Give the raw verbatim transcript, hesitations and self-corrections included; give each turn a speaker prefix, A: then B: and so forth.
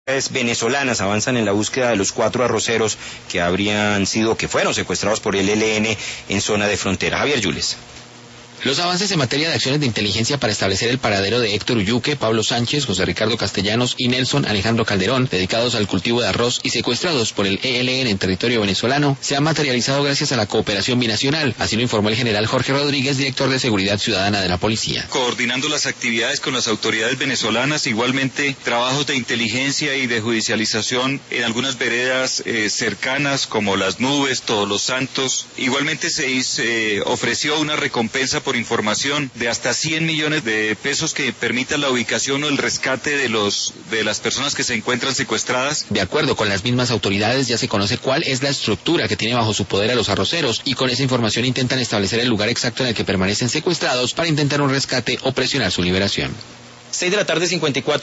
A: Venezolanas avanzan en la búsqueda de los cuatro arroceros que habrían sido, que fueron secuestrados por el E L N en zona de frontera. Javier Yules.
B: Los avances en materia de acciones de inteligencia para establecer el paradero de Héctor Ulluque, Pablo Sánchez, José Ricardo Castellanos y Nelson Alejandro Calderón, dedicados al cultivo de arroz y secuestrados por el E L N en territorio venezolano, se han materializado gracias a la cooperación binacional, así lo informó el general Jorge Rodríguez, director de Seguridad Ciudadana de la Policía.
C: Coordinando las actividades con las autoridades venezolanas, igualmente trabajos de inteligencia y de judicialización en algunas veredas eh, cercanas como Las Nubes, Todos los Santos. Igualmente se hizo, eh, ofreció una recompensa por información de hasta cien millones de pesos que permitan la ubicación o el rescate de los de las personas que se encuentran secuestradas.
B: De acuerdo con las mismas autoridades, ya se conoce cuál es la estructura que tiene bajo su poder a los arroceros y con esa información intentan establecer el lugar exacto en el que permanecen secuestrados para intentar un rescate o presionar su liberación.
A: seis de la tarde, cincuenta y cuatro